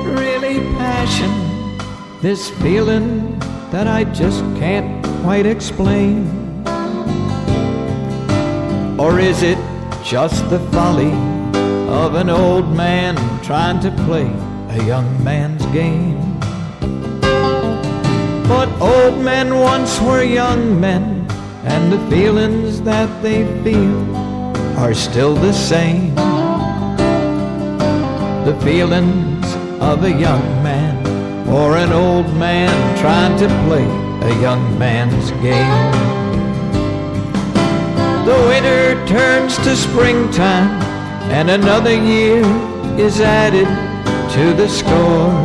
really passion? This feeling that I just can't quite explain? Or is it just the folly of an old man trying to play a young man's game? But old men once were young men, and the feelings that they feel are still the same. The feelings of a young man or an old man trying to play a young man's game. The winter turns to springtime, and another year is added to the score.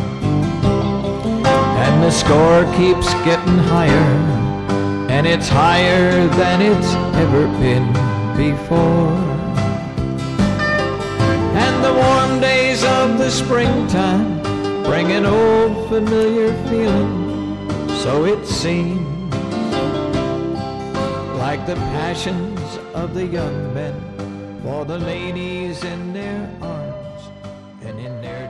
And the score keeps getting higher, and it's higher than it's ever been before. And the warm days of the springtime bring an old familiar feeling, so it seems, like the passions of the young men for the ladies in their arms and in their